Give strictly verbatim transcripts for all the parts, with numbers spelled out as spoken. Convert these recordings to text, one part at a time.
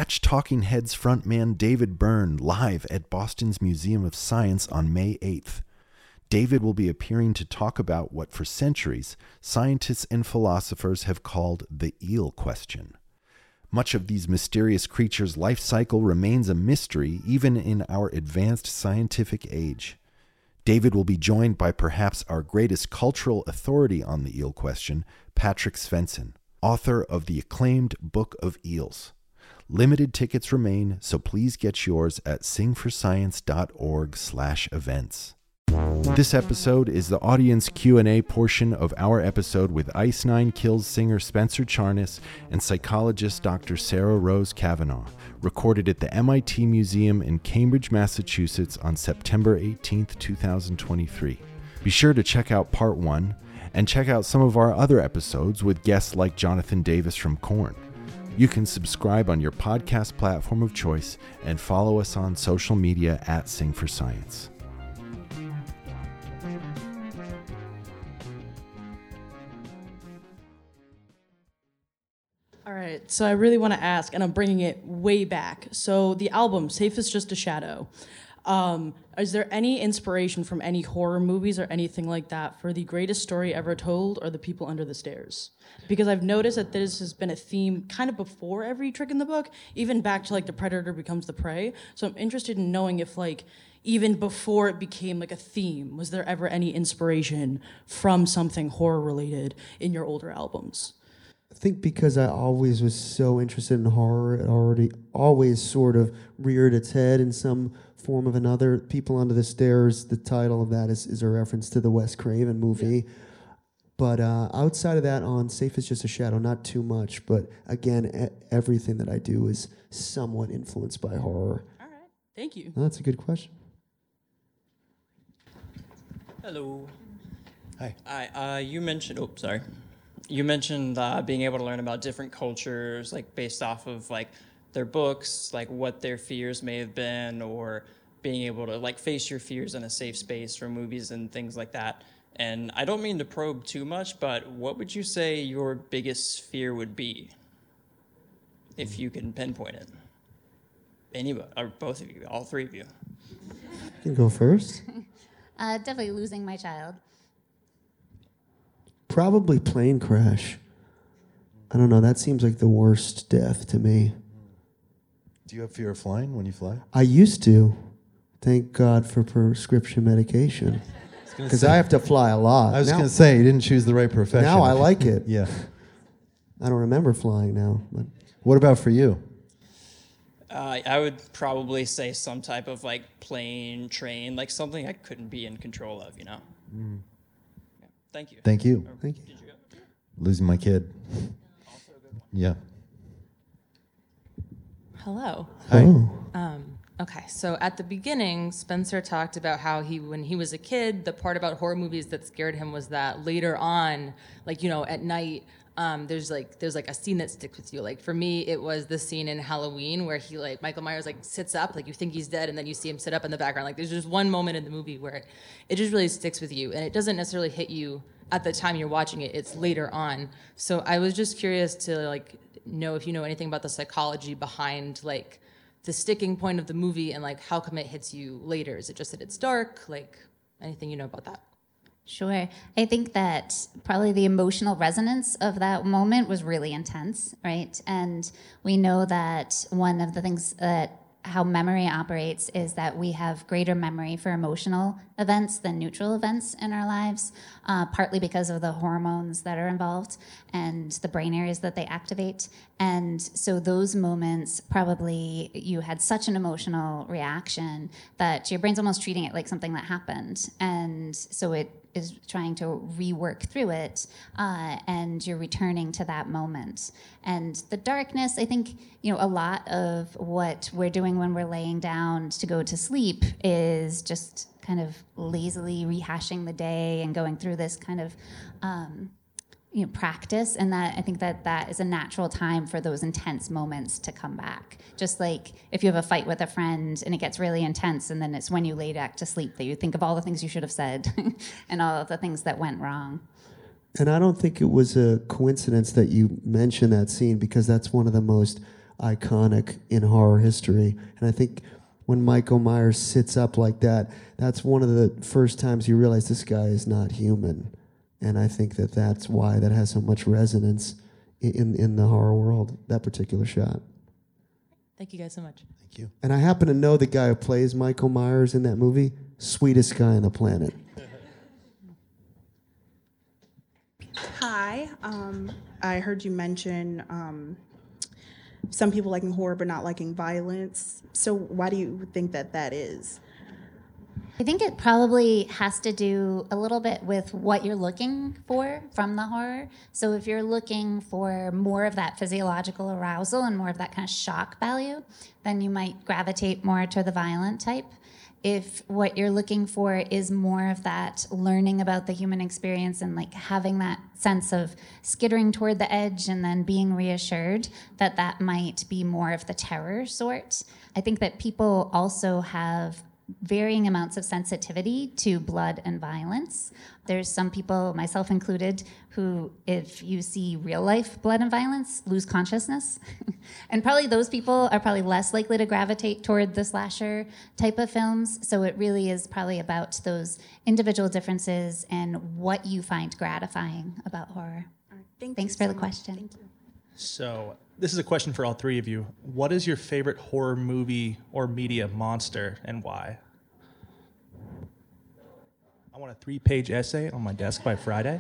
Catch Talking Heads frontman David Byrne live at Boston's Museum of Science on May eighth. David will be appearing to talk about what for centuries scientists and philosophers have called the eel question. Much of these mysterious creatures' life cycle remains a mystery even in our advanced scientific age. David will be joined by perhaps our greatest cultural authority on the eel question, Patrick Svensson, author of the acclaimed Book of Eels. Limited tickets remain, so please get yours at singforscience.org slash events. This episode is the audience Q and A portion of our episode with Ice Nine Kills singer Spencer Charnas and psychologist Doctor Sarah Rose Kavanaugh, recorded at the M I T Museum in Cambridge, Massachusetts on September eighteenth, twenty twenty-three. Be sure to check out part one and check out some of our other episodes with guests like Jonathan Davis from Korn. You can subscribe on your podcast platform of choice and follow us on social media at Sing for Science. All right, so I really want to ask, and I'm bringing it way back. So the album, Safe is Just a Shadow. Um, is there any inspiration from any horror movies or anything like that for the greatest story ever told or The People Under the Stairs? Because I've noticed that this has been a theme kind of before every trick in the book, even back to like the predator becomes the prey. So I'm interested in knowing if like, even before it became like a theme, was there ever any inspiration from something horror related in your older albums? I think because I always was so interested in horror, it already always sort of reared its head in some form of another. People Under the Stairs, the title of that is, is a reference to the Wes Craven movie. Yeah. But uh, outside of that, on Safe is Just a Shadow, not too much. But again, e- everything that I do is somewhat influenced by horror. All right, thank you. Oh, that's a good question. Hello. Hi. Hi. Uh, you mentioned. Oh, sorry. You mentioned uh, being able to learn about different cultures, like based off of like their books, like what their fears may have been, or being able to like face your fears in a safe space from movies and things like that. And I don't mean to probe too much, but what would you say your biggest fear would be, if you can pinpoint it? Anybody, or both of you, all three of you. You can go first. Uh, definitely losing my child. Probably plane crash. I don't know. That seems like the worst death to me. Do you have fear of flying when you fly? I used to. Thank God for prescription medication. Because I have to fly a lot. I was now, going to say, you didn't choose the right profession. Now I like it. Yeah. I don't remember flying now. But What about for you? Uh, I would probably say some type of like plane, train, like something I couldn't be in control of, you know? Mm. Yeah. Thank you. Thank you. Or, Thank you. Did you go? Losing my kid. Also a good one. Yeah. Hello. Hi. Oh. Um, okay, so at the beginning, Spencer talked about how he, when he was a kid, the part about horror movies that scared him was that later on, like, you know, at night, um, there's like there's like a scene that sticks with you. Like for me, it was the scene in Halloween where he like Michael Myers like sits up, like you think he's dead, and then you see him sit up in the background. Like there's just one moment in the movie where it, it just really sticks with you, and it doesn't necessarily hit you at the time you're watching it. It's later on. So I was just curious to like know if you know anything about the psychology behind like the sticking point of the movie and like how come it hits you later. Is it just that it's dark? Like anything you know about that? Sure. I think that probably the emotional resonance of that moment was really intense, right? And we know that one of the things that how memory operates is that we have greater memory for emotional events than neutral events in our lives, uh, partly because of the hormones that are involved and the brain areas that they activate. And so those moments, probably you had such an emotional reaction that your brain's almost treating it like something that happened. And so it is trying to rework through it, uh, and you're returning to that moment. And the darkness, I think, you know, a lot of what we're doing when we're laying down to go to sleep is just kind of lazily rehashing the day and going through this kind of um, you know, practice, and that I think that that is a natural time for those intense moments to come back. Just like if you have a fight with a friend and it gets really intense, and then it's when you lay back to sleep that you think of all the things you should have said and all of the things that went wrong. And I don't think it was a coincidence that you mentioned that scene, because that's one of the most iconic in horror history. And I think when Michael Myers sits up like that, that's one of the first times you realize this guy is not human. And I think that that's why that has so much resonance in, in the horror world, that particular shot. Thank you guys so much. Thank you. And I happen to know the guy who plays Michael Myers in that movie, sweetest guy on the planet. Hi, um, I heard you mention um, some people liking horror but not liking violence. So why do you think that that is? I think it probably has to do a little bit with what you're looking for from the horror. So if you're looking for more of that physiological arousal and more of that kind of shock value, then you might gravitate more to the violent type. If what you're looking for is more of that learning about the human experience and like having that sense of skittering toward the edge and then being reassured, that that might be more of the terror sort. I think that people also have varying amounts of sensitivity to blood and violence. There's some people, myself included, who, if you see real life blood and violence, lose consciousness. And probably those people are probably less likely to gravitate toward the slasher type of films. So it really is probably about those individual differences and what you find gratifying about horror. All right, thank Thanks you for so the much. question. Thank you. So this is a question for all three of you. What is your favorite horror movie or media monster and why? I want a three-page essay on my desk by Friday.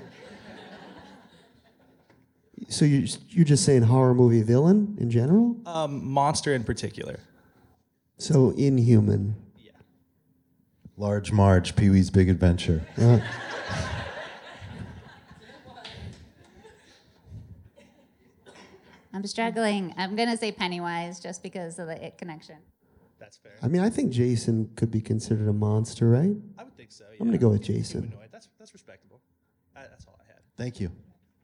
So you, you're just saying horror movie villain in general? Um, monster in particular. So Inhuman. Large Marge, Pee-wee's Big Adventure. Uh, I'm struggling. I'm going to say Pennywise just because of the It connection. That's fair. I mean, I think Jason could be considered a monster, right? I would think so. Yeah. I'm going to go with Jason. Humanoid. That's that's respectable. Uh, that's all I had. Thank you.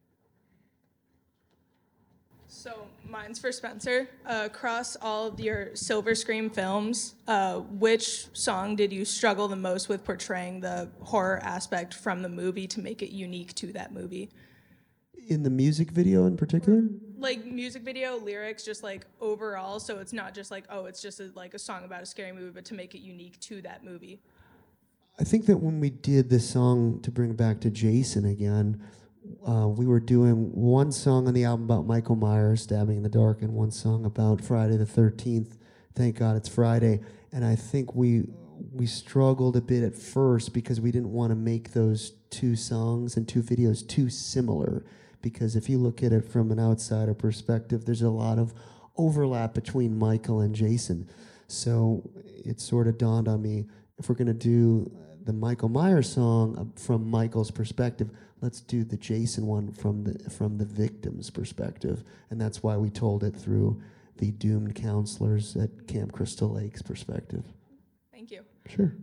So mine's for Spencer. Uh, across all of your Silver Scream films, uh, which song did you struggle the most with portraying the horror aspect from the movie to make it unique to that movie? In the music video in particular? Like music video, lyrics, just like overall, so it's not just like, oh, it's just a, like a song about a scary movie, but to make it unique to that movie. I think that when we did this song, to bring it back to Jason again, uh, we were doing one song on the album about Michael Myers, Stabbing in the Dark, and one song about Friday the thirteenth. Thank God it's Friday. And I think we we struggled a bit at first because we didn't want to make those two songs and two videos too similar. Because if you look at it from an outsider perspective, there's a lot of overlap between Michael and Jason. So it sort of dawned on me, if we're going to do the Michael Myers song from Michael's perspective, let's do the Jason one from the from the victim's perspective. And that's why we told it through the doomed counselors at Camp Crystal Lake's perspective. Thank you. Sure.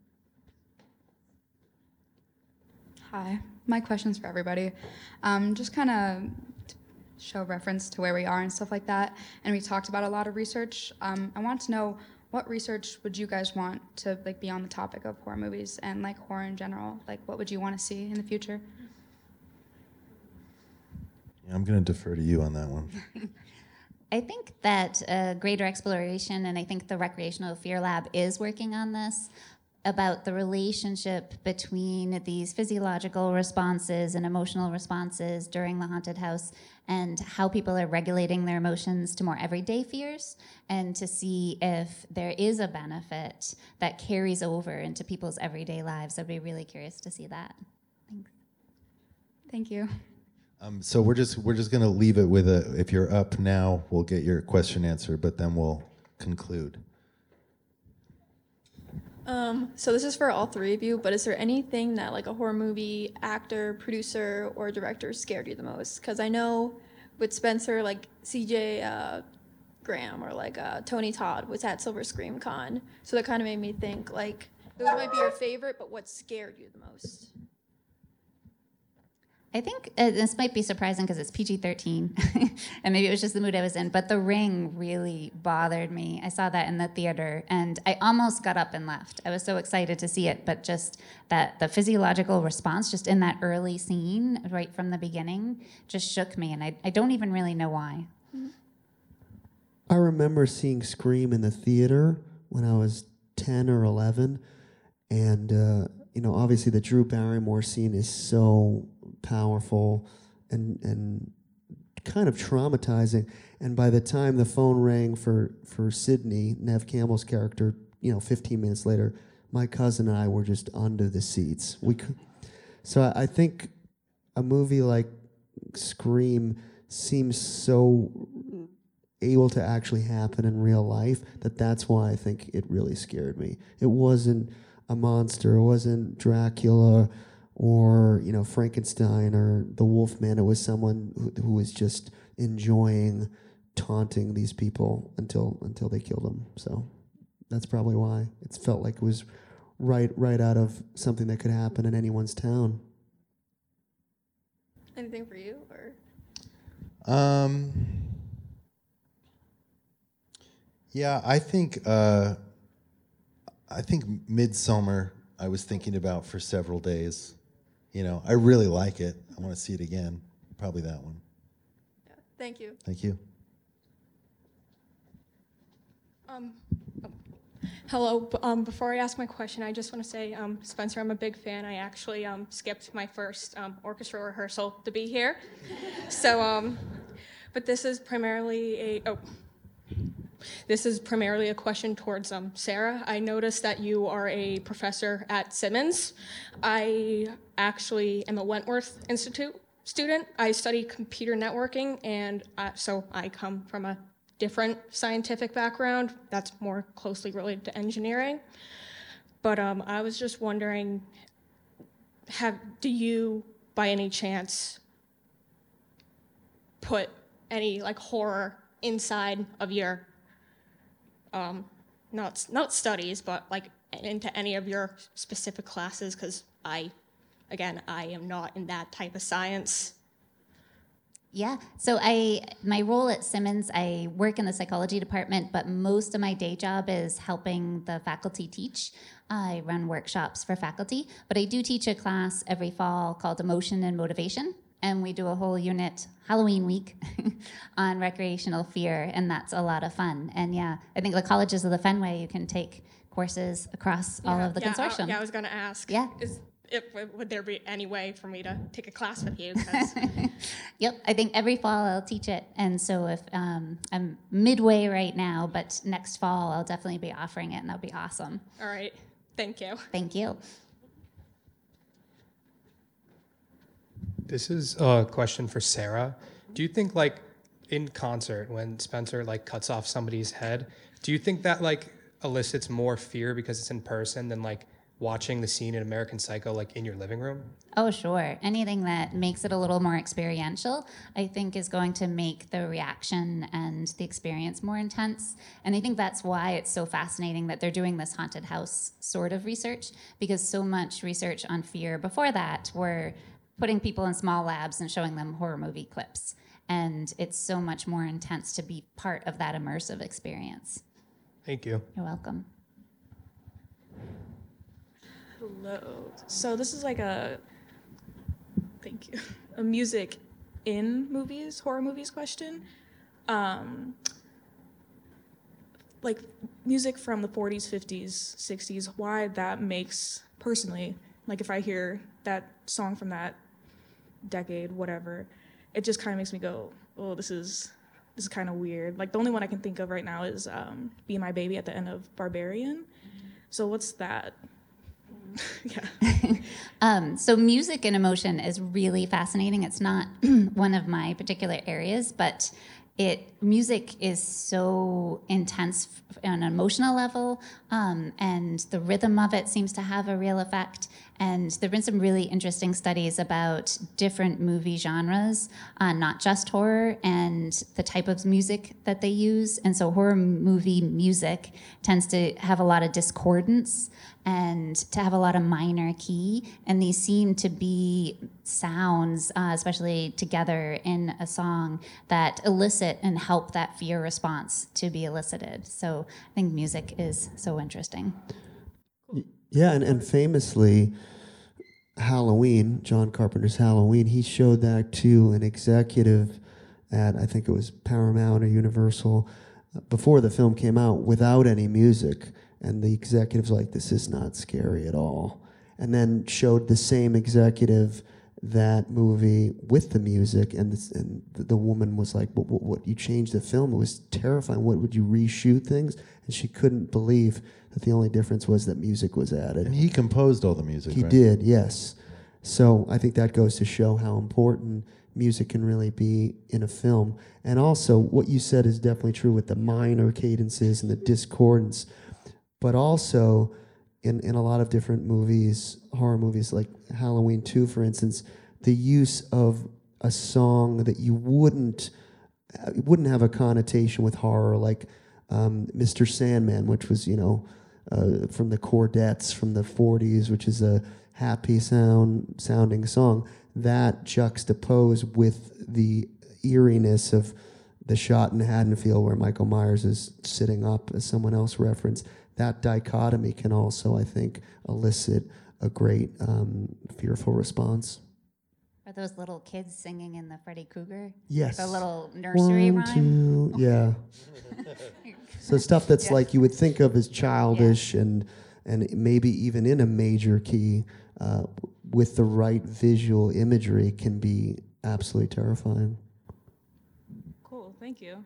Hi, my question's for everybody. Um, just kind of show reference to where we are and stuff like that. And we talked about a lot of research. Um, I want to know, what research would you guys want to like be on the topic of horror movies and like horror in general? Like, what would you want to see in the future? Yeah, I'm going to defer to you on that one. I think that uh, greater exploration, and I think the Recreational Fear Lab is working on this, about the relationship between these physiological responses and emotional responses during the haunted house and how people are regulating their emotions to more everyday fears, and to see if there is a benefit that carries over into people's everyday lives. I'd be really curious to see that. Thanks. Thank you. Um, so we're just we're just going to leave it with a, if you're up now, we'll get your question answered, but then we'll conclude. Um, so this is for all three of you, but is there anything that like a horror movie actor, producer, or director scared you the most? Because I know with Spencer, like C J uh, Graham or like uh, Tony Todd was at Silver Scream Con, so that kind of made me think like those might be your favorite, but what scared you the most? I think uh, this might be surprising because it's P G thirteen, and maybe it was just the mood I was in, but The Ring really bothered me. I saw that in the theater, and I almost got up and left. I was so excited to see it, but just that the physiological response just in that early scene, right from the beginning, just shook me, and I, I don't even really know why. I remember seeing Scream in the theater when I was ten or eleven, and uh, you know, obviously the Drew Barrymore scene is so powerful and and kind of traumatizing. And by the time the phone rang for for Sydney, Nev Campbell's character, you know, fifteen minutes later, my cousin and I were just under the seats. We could, so I, I think a movie like Scream seems so able to actually happen in real life that that's why I think it really scared me. It wasn't a monster, it wasn't Dracula or, you know, Frankenstein or the Wolfman. It was someone who, who was just enjoying taunting these people until until they killed them. So that's probably why it felt like it was right right out of something that could happen in anyone's town. Anything for you, or? Um. Yeah, I think uh, I think Midsommar I was thinking about for several days. You know, I really like it. I want to see it again. Probably that one. Yeah. Thank you. Thank you. Um, oh. Hello. B- Um, before I ask my question, I just want to say, um, Spencer, I'm a big fan. I actually um, skipped my first um, orchestra rehearsal to be here. so, um, but this is primarily a oh. This is primarily a question towards um, Sarah. I noticed that you are a professor at Simmons. I actually am a Wentworth Institute student. I study computer networking, and uh, so I come from a different scientific background that's more closely related to engineering. But um, I was just wondering, have do you, by any chance, put any like horror inside of your Um, not not studies, but like into any of your specific classes? Because I, again, I am not in that type of science. Yeah, so I my role at Simmons, I work in the psychology department, but most of my day job is helping the faculty teach. I run workshops for faculty, but I do teach a class every fall called Emotion and Motivation, and we do a whole unit Halloween week on recreational fear, and that's a lot of fun. And yeah, I think the colleges of the Fenway, you can take courses across all Yeah, of the yeah, consortium. I, yeah, I was going to ask. Yeah. Is, if, would there be any way for me to take a class with you? 'Cause Yep, I think every fall I'll teach it. And so if um, I'm midway right now, but next fall I'll definitely be offering it, and that'll be awesome. all right, thank you. Thank you. This is a question for Sarah. Do you think, like, in concert, when Spencer like cuts off somebody's head, do you think that like elicits more fear because it's in person than like watching the scene in American Psycho like in your living room? Oh, sure. Anything that makes it a little more experiential, I think, is going to make the reaction and the experience more intense. And I think that's why it's so fascinating that they're doing this haunted house sort of research, because so much research on fear before that were putting people in small labs and showing them horror movie clips. And it's so much more intense to be part of that immersive experience. Thank you. You're welcome. Hello. So this is like a, thank you, a music in movies, horror movies question. Um, like music from the forties, fifties, sixties, why that makes, personally, like if I hear that song from that decade, whatever, it just kind of makes me go, oh, this is this is kind of weird. Like the only one I can think of right now is um, Be My Baby at the end of Barbarian. So what's that? yeah. um, so music and emotion is really fascinating. It's not one of my particular areas, but it music is so intense on an emotional level, um, and the rhythm of it seems to have a real effect. And there have been some really interesting studies about different movie genres, uh, not just horror, and the type of music that they use. And so horror movie music tends to have a lot of discordance and to have a lot of minor key. And these seem to be sounds, uh, especially together in a song, that elicit and help that fear response to be elicited. So I think music is so interesting. Yeah, and, and famously, Halloween, John Carpenter's Halloween, he showed that to an executive at, I think it was Paramount or Universal, before the film came out without any music, and the executives were like, this is not scary at all. And then showed the same executive that movie with the music, and, this, and the, the woman was like, what, what, what, you changed the film? It was terrifying. What, would you reshoot things? And she couldn't believe that the only difference was that music was added. And he composed all the music, He right? did, yes. So I think that goes to show how important music can really be in a film. And also, what you said is definitely true with the minor cadences and the discordance, but also in, in a lot of different movies, horror movies like Halloween two, for instance, the use of a song that you wouldn't uh, wouldn't have a connotation with horror, like um, Mister Sandman, which was, you know, uh, from the Chordettes from the forties, which is a happy sound sounding song, that juxtaposed with the eeriness of the shot in Haddonfield where Michael Myers is sitting up, as someone else referenced. That dichotomy can also, I think, elicit a great um, fearful response. Are those little kids singing in the Freddy Krueger? Yes. The little nursery One, rhyme? two, yeah. So stuff that's Yeah. like you would think of as childish and and maybe even in a major key, uh, with the right visual imagery can be absolutely terrifying. Cool, thank you.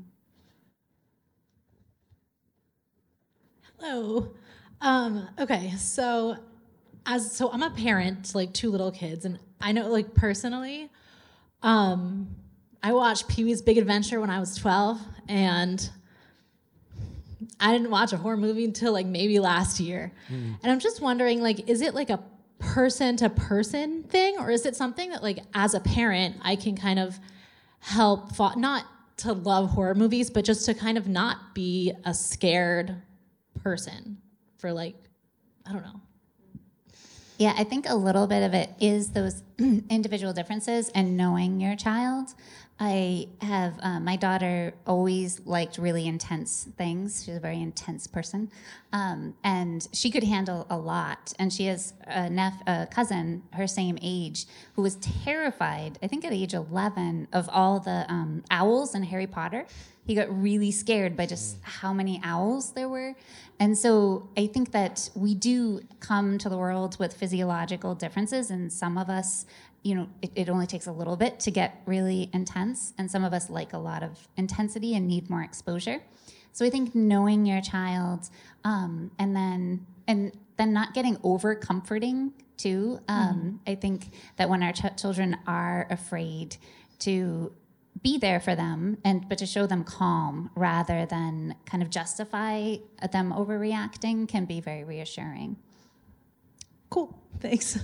Hello. Um, okay, so as so I'm a parent to like two little kids, and I know like personally, um, I watched Pee-wee's Big Adventure when I was twelve, and I didn't watch a horror movie until like maybe last year. Mm. And I'm just wondering, like, is it like a person to person thing, or is it something that like as a parent I can kind of help fo- not to love horror movies, but just to kind of not be a scared person for like, I don't know. Yeah, I think a little bit of it is those individual differences and knowing your child. I have, uh, my daughter always liked really intense things. She's a very intense person. Um, and she could handle a lot. And she has a, nep- a cousin her same age who was terrified, I think at age eleven, of all the um, owls in Harry Potter. He got really scared by just how many owls there were. And so I think that we do come to the world with physiological differences, and some of us, you know, it, it only takes a little bit to get really intense, and some of us like a lot of intensity and need more exposure. So I think knowing your child, um, and then and then not getting over comforting too. Um, mm. I think that when our ch- children are afraid, to be there for them, and but to show them calm rather than kind of justify them overreacting can be very reassuring. Cool, thanks.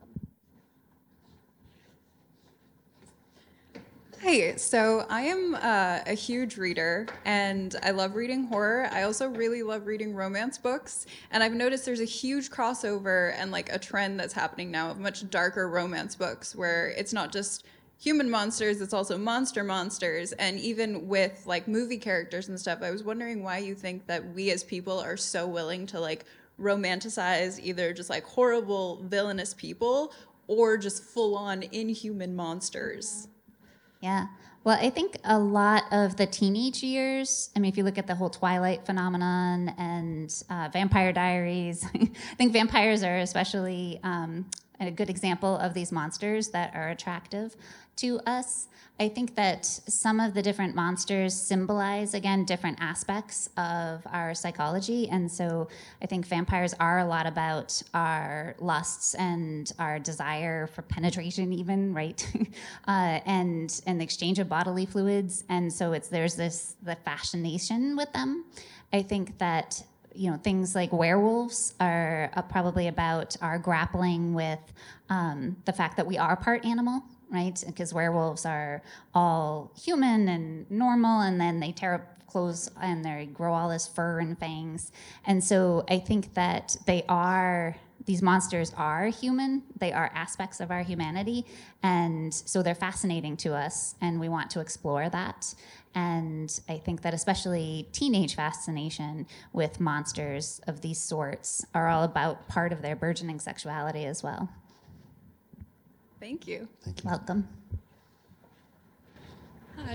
Hi, so I am uh, a huge reader, and I love reading horror. I also really love reading romance books, and I've noticed there's a huge crossover and like a trend that's happening now of much darker romance books where it's not just human monsters, it's also monster monsters, and even with like movie characters and stuff. I was wondering why you think that we as people are so willing to like romanticize either just like horrible villainous people or just full-on inhuman monsters. Yeah. Well, I think a lot of the teenage years, I mean, if you look at the whole Twilight phenomenon and uh, Vampire Diaries, I think vampires are especially um, a good example of these monsters that are attractive to us. I think that some of the different monsters symbolize, again, different aspects of our psychology. And so I think vampires are a lot about our lusts and our desire for penetration even, right? uh, and, and the exchange of bodily fluids. And so it's there's this the fascination with them. I think that you know, things like werewolves are uh, probably about our grappling with um, the fact that we are part animal, right? Because werewolves are all human and normal, and then they tear up clothes and they grow all this fur and fangs. And so I think that they are, these monsters are human. They are aspects of our humanity. And so they're fascinating to us, and we want to explore that. And I think that especially teenage fascination with monsters of these sorts are all about part of their burgeoning sexuality as well. Thank you. Thank you. Welcome. Hi.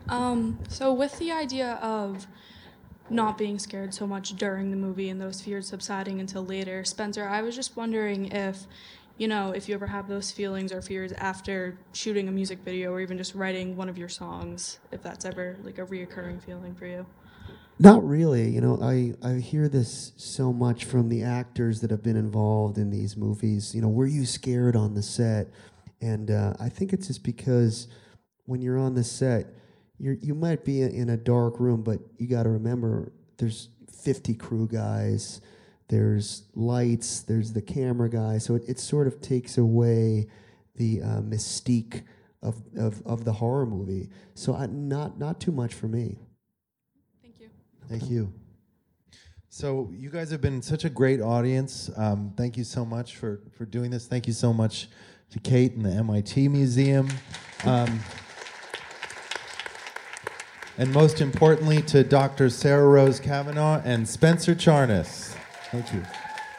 Um, so with the idea of not being scared so much during the movie and those fears subsiding until later, Spencer, I was just wondering if, you know, if you ever have those feelings or fears after shooting a music video or even just writing one of your songs, if that's ever like a reoccurring feeling for you. Not really. You know, I, I hear this so much from the actors that have been involved in these movies. You know, were you scared on the set? And uh, I think it's just because when you're on the set, you you might be in a dark room, but you got to remember there's fifty crew guys, there's lights, there's the camera guy, so it, it sort of takes away the uh, mystique of, of of the horror movie. So I, not not too much for me. Thank you. Thank you. So you guys have been such a great audience. Um, thank you so much for for doing this. Thank you so much to Kate and the M I T Museum. Um, And most importantly, to Doctor Sarah Rose Kavanaugh and Spencer Charnas. Thank you.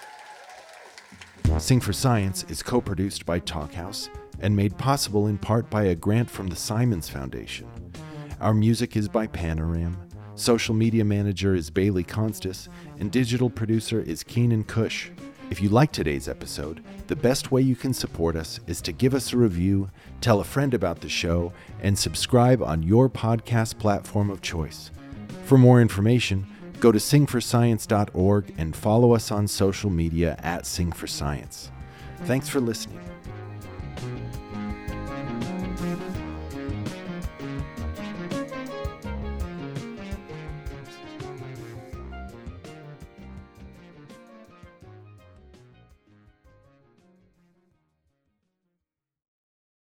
Sing for Science is co-produced by Talkhouse and made possible in part by a grant from the Simons Foundation. Our music is by Panoram, social media manager is Bailey Constas, and digital producer is Keenan Cush. If you like today's episode, the best way you can support us is to give us a review, tell a friend about the show, and subscribe on your podcast platform of choice. For more information, go to sing for science dot org and follow us on social media at Sing for Science. Thanks for listening.